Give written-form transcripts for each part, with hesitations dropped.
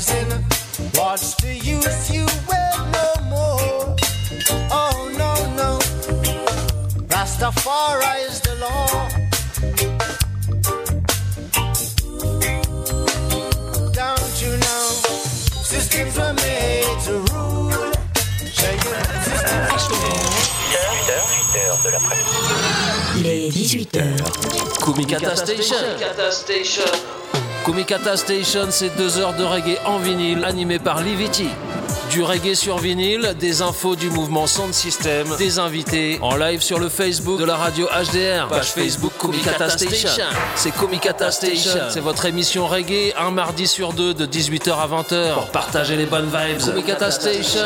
losing. What's the use? You will no more. Oh no, no. Rastafari is the law. Don't you know? Systems were made to rule. De l'après-midi. Il est 18h. Kumikata Station. Kumikata Station, c'est 2 heures de reggae en vinyle animé par Liviti. Du reggae sur vinyle, des infos du mouvement Sound System, des invités en live sur le Facebook de la radio HDR, page Facebook Kumikata Station. C'est Kumikata Station, c'est votre émission reggae un mardi sur 2 de 18h à 20h pour partager les bonnes vibes. Kumikata Station.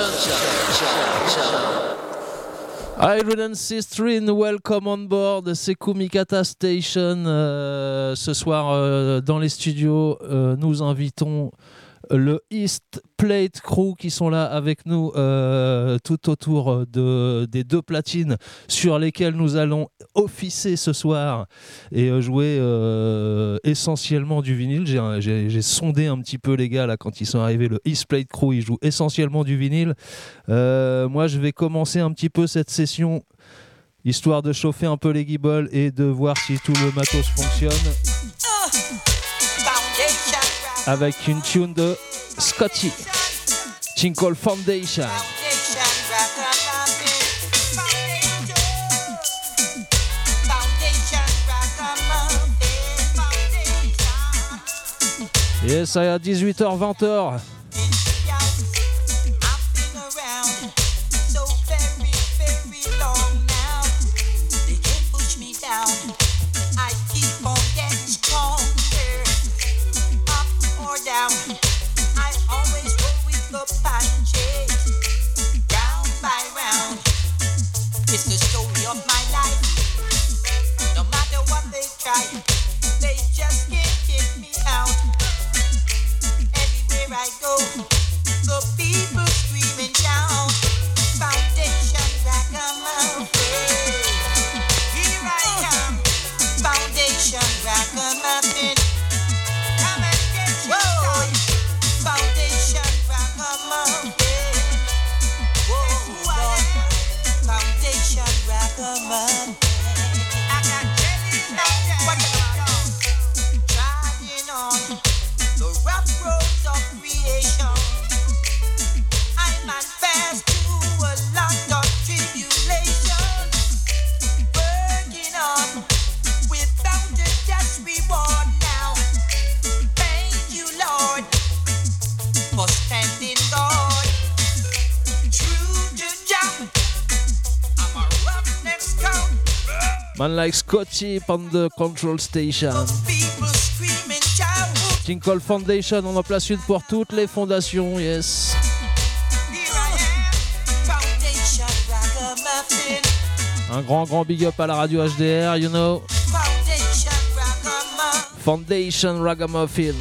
Hi Ruden Sistrin, welcome on board, c'est Kumikata Station. Ce soir dans les studios, nous invitons le East Plate Crew qui sont là avec nous tout autour des 2 platines sur lesquelles nous allons officer ce soir et jouer essentiellement du vinyle. J'ai sondé un petit peu les gars là quand ils sont arrivés. Le East Plate Crew, ils jouent essentiellement du vinyle. Moi je vais commencer un petit peu cette session histoire de chauffer un peu les guibolles et de voir si tout le matos fonctionne avec une tune de Scotty, Tinkle Foundation. Yes, à 18h, 20h. It's the story of my life. No matter what they try, they just can't kick me out. Everywhere I go, the people screaming down. Foundation Ragamuffin. Here I am, Foundation Ragamuffin. Come and get your toy. Foundation Ragamuffin. Foundation Ragamuffin. I got jellies now, driving on the rough roads of creation. I'm on fast to a lot of tribulation, working on without a just reward now. Thank you, Lord, for standing guard. True to Jah. Man like Scotty on the control station. Tinkle Foundation, on en place une pour toutes les fondations, yes. Un grand big up à la radio HDR, you know. Foundation Ragamuffin.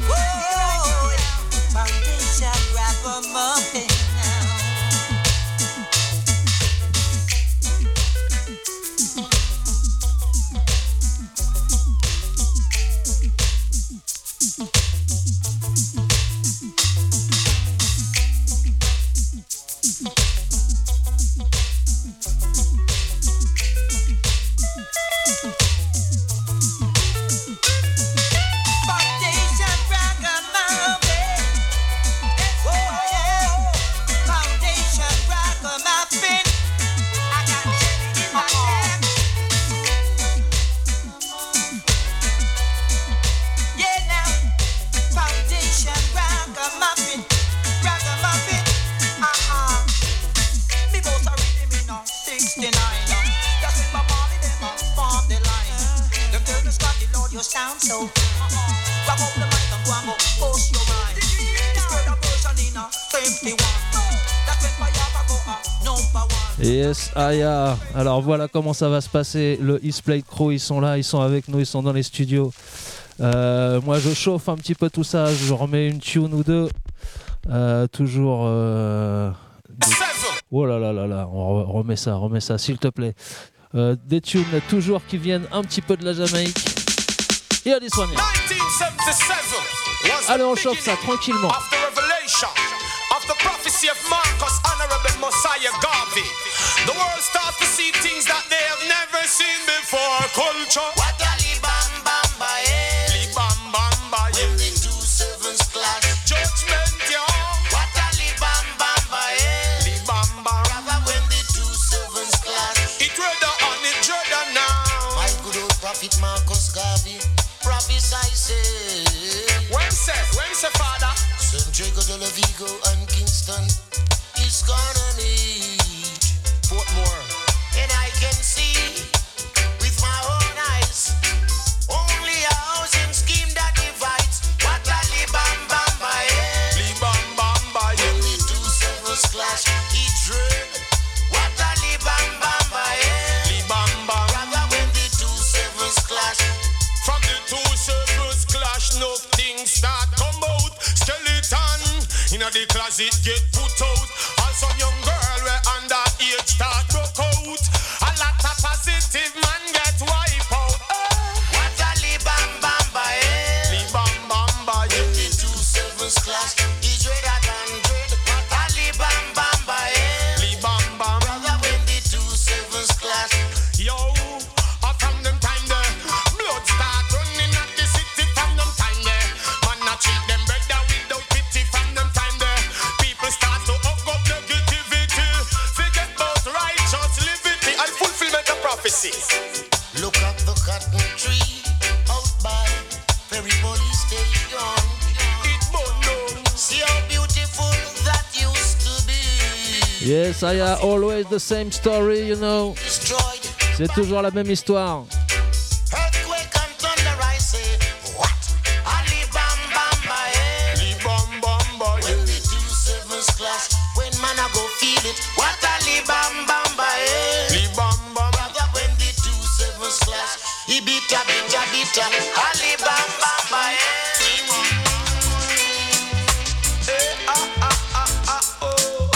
Yes, Aya. Alors voilà comment ça va se passer. Le East Plate Crew, ils sont là, ils sont avec nous, ils sont dans les studios. Moi, je chauffe un petit peu tout ça. Je remets une tune ou deux. Toujours. Oh là là là là. On remet ça, s'il te plaît. Des tunes toujours qui viennent un petit peu de la Jamaïque. Et à this one. Allez, on chauffe ça tranquillement. confirmation of the prophecy of Marcus, Honorable Messiah Garvey. The world starts to see things that they have never seen before. Culture. What a libamba, eh? Libamba, When the two servants clash. Judgment, yo. What a libamba, eh? Libamba. Brother, when the two servants clash. It rather on it, rather now. My good old prophet Marcus Garvey prophesy say. When say, Father? San Diego de la Vigo and Kingston is gonna meet Portmore. and I can see with my own eyes only a housing scheme that divides. What a libamba, eh? Libamba, When the two servants clash, it dread. What a libamba, eh? Libamba. Brother, when the two servants clash. From the two servants clash, no things start come out. Skeleton in the closet get put out. And some young girl where under age start broke out. A lot of positive man get wiped out. What a libamba, eh? Libamba, When the two servants clash, it's dreader than dread. What a libamba, eh? Libamba. Brother, when the two servants clash. Yo, from them time there, blood start running at the city from them time there. Man not treat them better without pity from them time there. People start to hug up negativity. Forget about righteous liberty and fulfillment of prophecy. Look at the cotton tree out by Perry Police Station. It bono. See how beautiful that used to be. Yes, I have always the same story, you know. Destroyed. C'est toujours la même histoire. Earthquake and thunder, I say. What? Alibamba, eh? Libamba, When the two servants clash, when man a go feel it. What Alibamba, eh? Libamba. Brother, when the two servants clash, he beat a Alibamba, eh? Oh.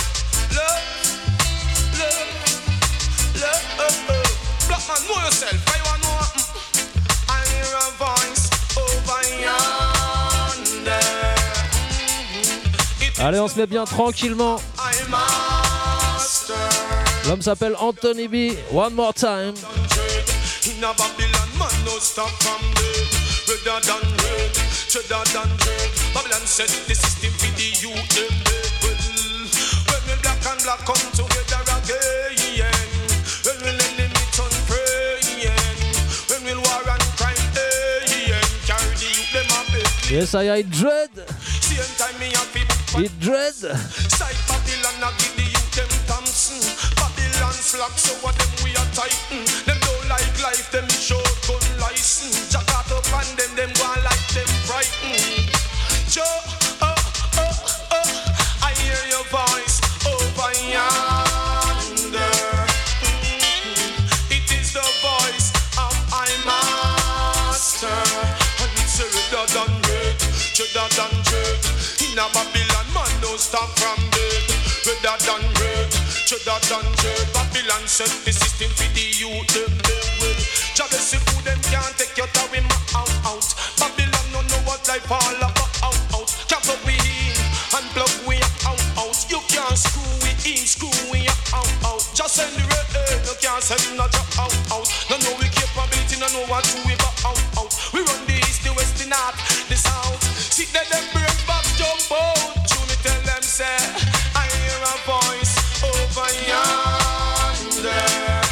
Love. Black man, know yourself. I want to know. I hear a voice over yonder. Allez, on se met bien tranquillement. I'm master. L'homme s'appelle Anthony B. One more time. In a Babylon, man, no stop from there. Redder than red, cheddar than red. Babylon said the system for the youth, them dead. When we black and black come together again. When we enemy turn praying. When we war and crime, carry the youth, them a bed. Yes, I dread. Same time me have people. It dread. Side Babylon, I give the youth them Thompson. Babylon's flag, so what them we are tighten. Them don't like life, them short gun license. Jack out up and them go on like them frightened. Joe, I hear your voice over yonder. It is the voice of I master. And it's a redder than red, cheddar than red. In a Babylon, man, don't stop from dead. Redder than red, cheddar than red. Babylon set the system for the youth, them dead well. Jealousy food, them can't take your time out. Babylon don't know what life all about out. Can't plug we in and plug we out. You can't screw we in, screw we out. Just send the rain, you can't send no drop out. No know we capability, no know what to we out. We run the east, the west, the north, the south. See that them break back, jump out. True me tell them say, I hear a voice over yonder.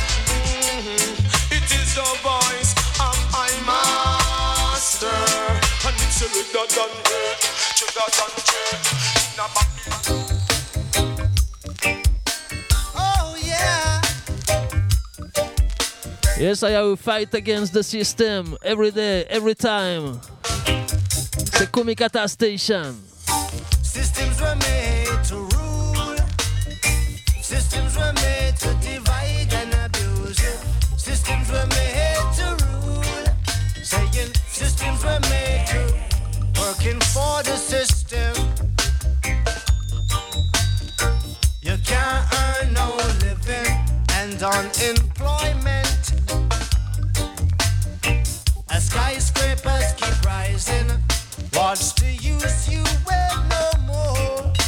It is the voice of I master. And it's a redder than red, cheddar than red. In a Babylon. Oh yeah. Yes, I have fight against the system every day, every time. C'est Kumikata Station. Systems were made to rule. Systems were made to divide and abuse. Systems were made to rule. Saying systems were made to working for the system. You can't earn no living and unemployment. As skyscrapers keep rising, what's the use you will no more?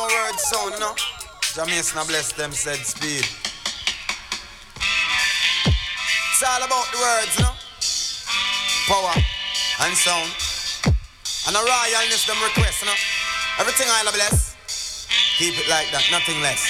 know word sound, you know. Jamaican bless them said speed. It's all about the words, you know. Power and sound. And a royalness them request, you know. Everything I'll bless. Keep it like that, nothing less.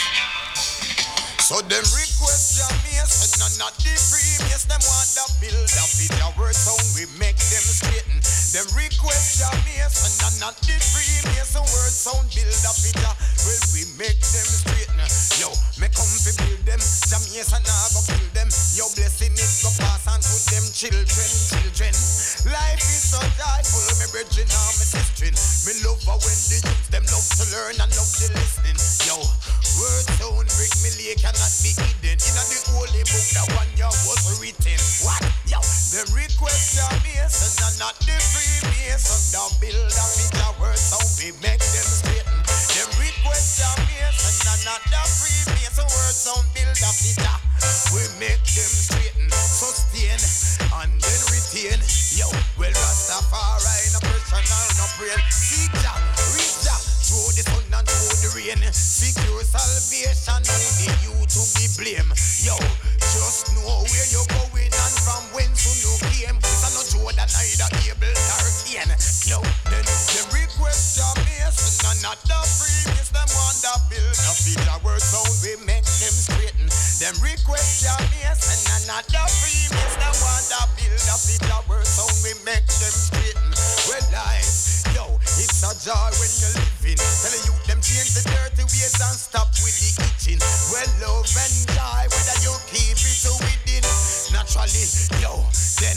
So them request Jamaican and not the previous. Them want the build up in the word sound. We make them straighten. Them request Jamaican and not the previous. The word sound build up in the well, we make them straighten. Yo, me come to build them. Jamaican now go kill them. Yo, blessing it go pass on to them children. Life is so joyful. Me brethren and me sistering. Me love her when the youth them love to learn and love to listening. Yo, word sound brick me lake cannot be hidden. In the holy book that one year was written. What? Yo, them request Jamaican and not the Freemason. The build up in the word sound we make them straighten. Them request Jamaican and not the Freemason. Word sound build up in the we make them straighten. Sustain and then retain. Yo, well Rastafari no personal no brain. Seek Jah, reach Jah through the sun and through the rain. Secure salvation, only you to be blamed. Yo, just know where you're going and from whence you came. It's no Jordan either Abel or Cain. Yo, then them request Jamaican and not the Freemasons. Them want to build up in the word sound we make them straighten. Them request Jamaican and not the Freemasons. Them want to build up in the word sound we make them straighten. Well, life, yo, it's a joy when you're living. Tell the youth them change the dirty ways and stop with the itching. Well, love and joy, whether you keep it within. Naturally, yo, then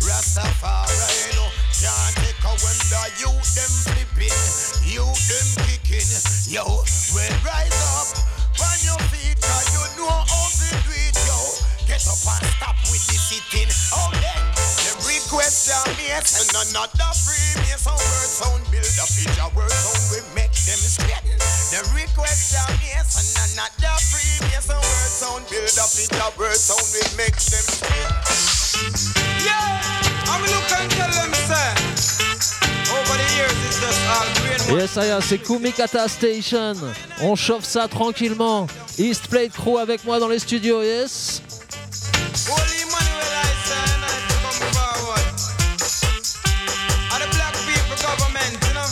Rastafari, no, can't take away the youth them flipping, youth them kicking. Yo, well, rise up on your feet, cause you know how to do it, yo. Get up and stop with the sitting. Oh, then, them request Jamaican and not the Freemason. Word sound build up in your word sound we make them straighten. Them request Jamaican and not the Freemason. Word sound build up in your word sound we make them straighten. Yeah, I'm looking tell them say over the years it's just all green. Yes, ça y est, c'est Kumikata Station. On chauffe ça tranquillement. East Plate Crew avec moi dans les studios, yes. Holy Emmanuel, I say, and I to come forward. And the black people government, you know.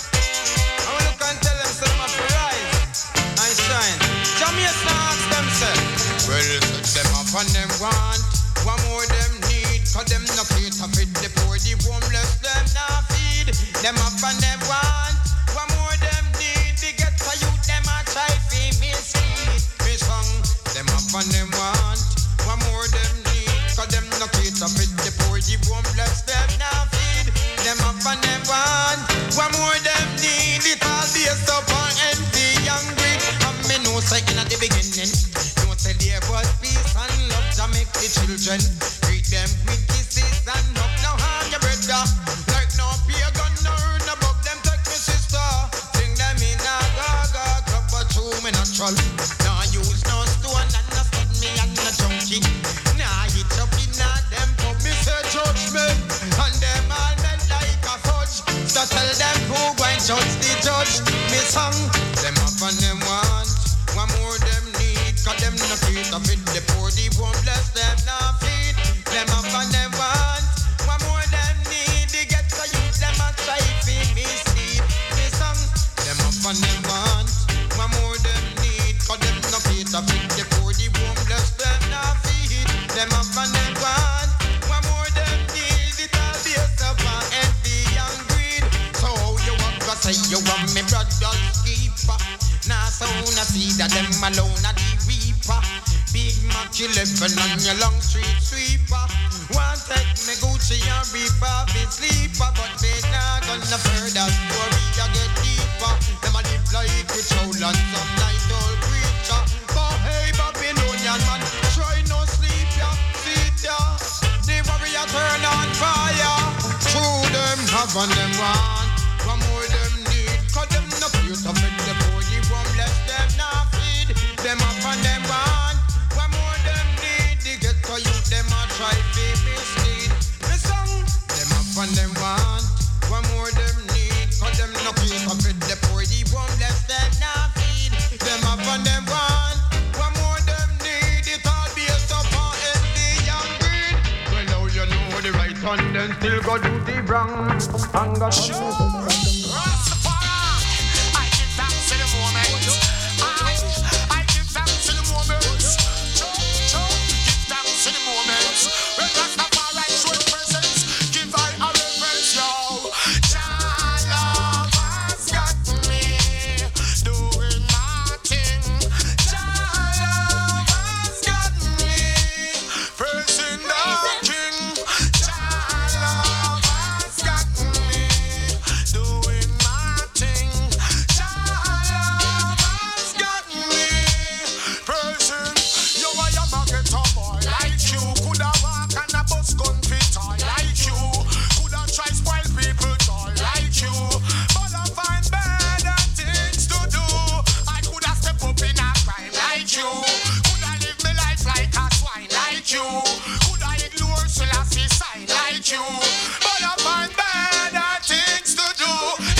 I will look and tell them, so they must rise and shine. Jamaican ask them, say, well, them up and them want, one more them need, cause them not cater fit the poor, the homeless, them not feed. Them up and them want, one more them need, they get for youth, them a try feed me seed. Me song, them up and them want. One more them need, cause them no cater fit the poor, the homeless, them now feed. Them up and them want. One more them need, it all based up on envy and greed. And me know say in the beginning, don't say there was peace and love to make the children. Treat them with kisses and love, now harm your brother. Like no pagan, no no bug, them take me sister. Sing them in a gaga club, but true me natural. Now use no stone and no stud me and no junkie. Nah, hit up in them pub, me say judgment. And them all men like a fudge. So tell them who go and judge the judge. Me song, them up and them want. One more them need, cause them no cater fit the poor, the homeless, them not feed. Them up and them want. One more them need, they get to youth, them a try feed me sleep. Me song, them up and them want. One more them need, cause them no cater fit the poor, the homeless, them not feed. Them up and them want. One more them need, it all based upon envy and greed. So you want to say you want me brother's keeper. Now soon I see that them alone are the reaper. Big Mac 11 on your long street sweeper. Want take me Gucci and reaper, be sleeper. But they not gonna further story, I get deeper. Them a live like with soul and some night old creature. But hey Babylonian man, try no sleep ya, sleep ya. The warrior turn on fire. True them have and them want. One more them need, cause them no cute up in the body. Homeless, them not feed. Them up and them want. One more them need, they get to youth, them a try to mislead. The song, them up and them want. One more them need, cause them no cute up in the body. Homeless, them not feed. gun, then still go do the wrong. And got I give thanks to the moment. I give thanks to the moment. Give thanks to the moment. When Rastafari show his presence, give I a reverence, yo. Jah love has got me doing my thing. Jah love has got me praising the King. Jah love has got me doing my thing. Jah love has got me praising. Yo, I am a ghetto boy like you. Coulda walk and a bus gun fit toy like you. Coulda try spoil people joy like you. But I find better things to do. I coulda step up in a crime like you. Coulda live my life like a swine like you. Coulda ignore Selassie sign like you. But I find better things to do.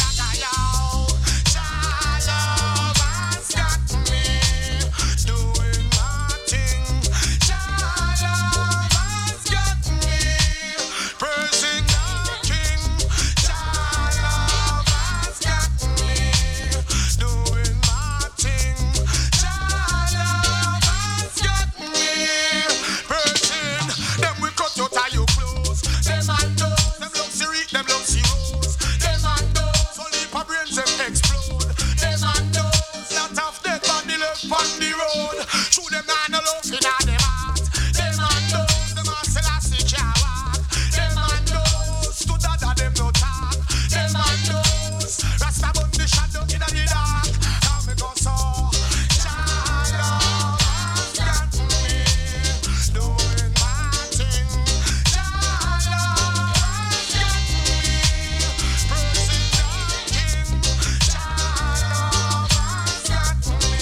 Jah love has got me doing my thing. Jah love has got me praising the King. Jah love has got me doing my thing. Jah love has got me praising. Them we cut out of your clothes. Them and those, them love Siri, them love zeros. Them and those, only for brains them explode. Them and those, lot of death on the left on the road. Through them and no love in them heart. Them and those, them a Selassie can't walk. Them and those, to dada them no talk. Them and those, Rasta burn the shadow in the dark. Now me go so. Jah love has got me doing my thing. Jah love has got me praising the King. Jah love has got me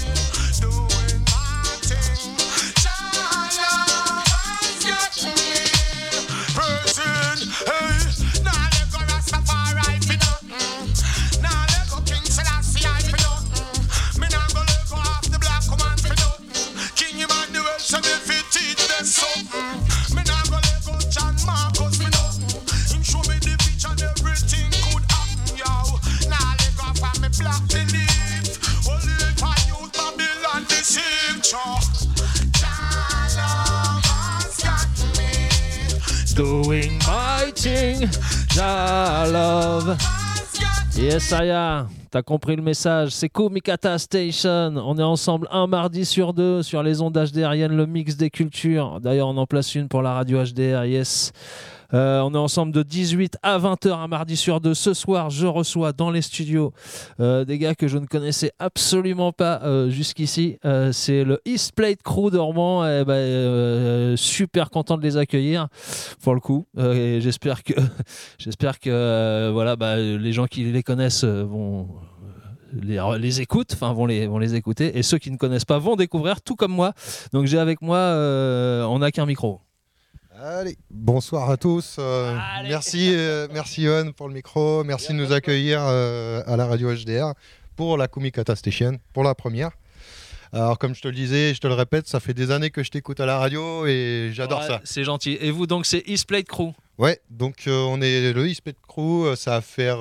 doing my thing. Jah love has got me praising. Hey, now let go Rastafari for nothing. Now let go King Selassie for nothing. Me nah go let go off the black woman for nothing. King Emmanuel said if he teach them something. Me nah go let go John Marcus for nothing. Him show me the vision, everything could happen, yo. Now let go from me black belief. Only if I use Babylon deceive, yo. Jah love has got me Doing my thing, Jah love. Yes, Aya, t'as compris le message. C'est Kumikata Station. On est ensemble un mardi sur deux sur les ondes HDRiennes, le mix des cultures. D'ailleurs, on en place une pour la radio HDR, yes. On est ensemble de 18 à 20h un mardi sur deux. Ce soir, je reçois dans les studios des gars que je ne connaissais absolument pas jusqu'ici. C'est le East Plate Crew de Rouen. Super content de les accueillir pour le coup. Et j'espère que voilà, les gens qui les connaissent vont les écoutent, enfin vont les écouter. Et ceux qui ne connaissent pas vont découvrir, tout comme moi. Donc j'ai avec moi, on n'a qu'un micro. Allez, bonsoir à tous. Merci Yohan pour le micro. Merci de nous accueillir à la radio HDR pour la Kumikata Station, pour la première. Alors comme je te le disais, je te le répète, ça fait des années que je t'écoute à la radio et j'adore ça. C'est gentil. Et vous donc c'est East Plate Crew? Ouais, donc on est le East Plate Crew, ça va faire...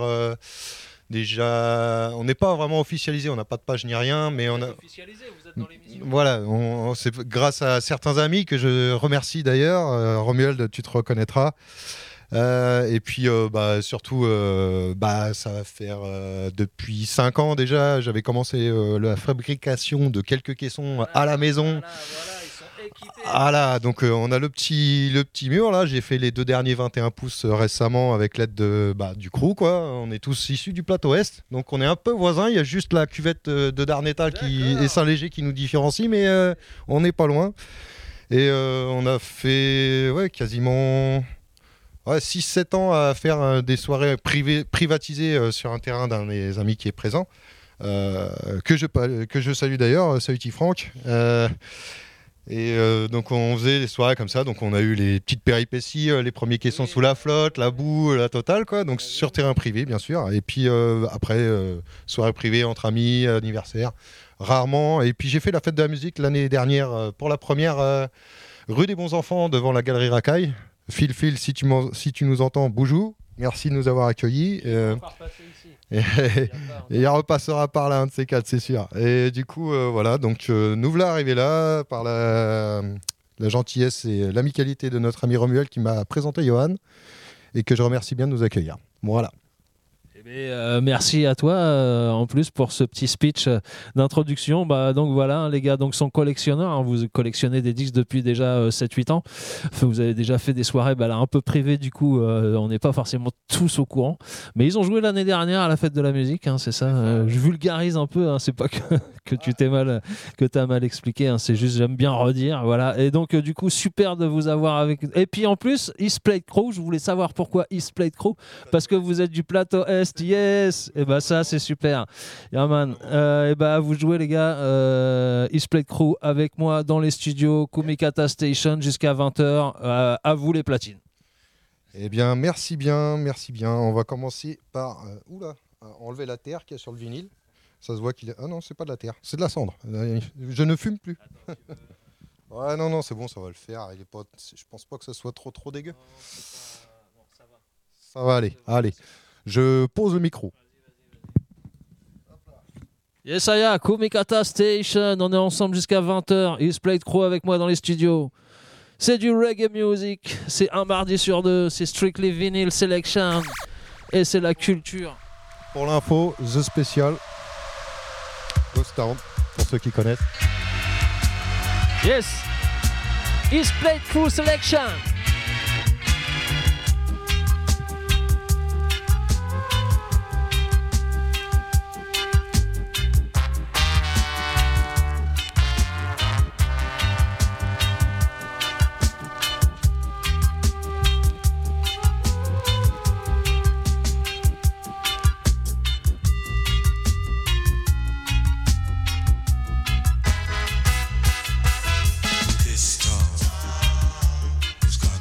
Déjà, on n'est pas vraiment officialisé, on n'a pas de page ni rien, mais on a officialisé, vous êtes dans l'émission. Voilà, c'est grâce à certains amis que je remercie d'ailleurs. Romuald, tu te reconnaîtras. Et puis surtout, ça va faire depuis 5 ans déjà. J'avais commencé la fabrication de quelques caissons à la maison. Voilà, donc on a le petit mur là. J'ai fait les 2 derniers 21 pouces récemment avec l'aide du crew, quoi. On est tous issus du plateau Est, donc on est un peu voisins. Il y a juste la cuvette de Darnétal et Saint-Léger qui nous différencie, mais on n'est pas loin. Et on a fait quasiment 6-7 ans à faire des soirées privatisées sur un terrain d'un des amis qui est présent, que je salue d'ailleurs. Salut Franck. Et donc on faisait des soirées comme ça, donc on a eu les petites péripéties, les premiers caissons sous la flotte, la boue, la totale, quoi. Donc sur terrain privé bien sûr. Et puis après soirée privée entre amis, anniversaire, rarement. Et puis j'ai fait la fête de la musique l'année dernière pour la première rue des Bons Enfants devant la galerie Racaille. Phil, si tu nous entends, bonjour. Merci de nous avoir accueillis. Et il repassera par là, un de ces quatre, c'est sûr. Et du coup, voilà, donc nous voilà arrivés là par la gentillesse et l'amicalité de notre ami Romuald qui m'a présenté Johan et que je remercie bien de nous accueillir. Voilà. Merci à toi en plus pour ce petit speech d'introduction. Donc voilà, hein, les gars donc, sont collectionneurs. Hein, vous collectionnez des disques depuis déjà 7-8 ans. Enfin, vous avez déjà fait des soirées là, un peu privées, du coup, on n'est pas forcément tous au courant. Mais ils ont joué l'année dernière à la fête de la musique, hein, c'est ça. Je vulgarise un peu, hein, c'est pas que tu t'as mal expliqué, hein, c'est juste j'aime bien redire. Voilà. Et donc, du coup, super de vous avoir avec. Et puis en plus, East Plate Crew, je voulais savoir pourquoi East Plate Crew, parce que vous êtes du plateau Est. Yes, et ça c'est super. Yeah, man. Vous jouez les gars, East Plate Crew avec moi dans les studios Kumikata Station jusqu'à 20h. À vous les platines. Eh bien, merci bien. On va commencer par enlever la terre qu'il y a sur le vinyle. Ça se voit qu'il est. Ah non, c'est pas de la terre, c'est de la cendre. Je ne fume plus. Ouais, non, c'est bon, ça va le faire. Il est pas. Je pense pas que ça soit trop dégueu. Non, ça va. Ça va aller. Allez. Je pose le micro. Yes, Aya, Kumikata Station, on est ensemble jusqu'à 20h. East Plate Crew avec moi dans les studios. C'est du reggae music, c'est un mardi sur deux, c'est Strictly Vinyl Selection et c'est la culture. Pour l'info, The Special, Ghost Town, pour ceux qui connaissent. Yes, East Plate Crew Selection. This town has got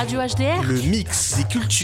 Radio HDR. Le mix des cultures.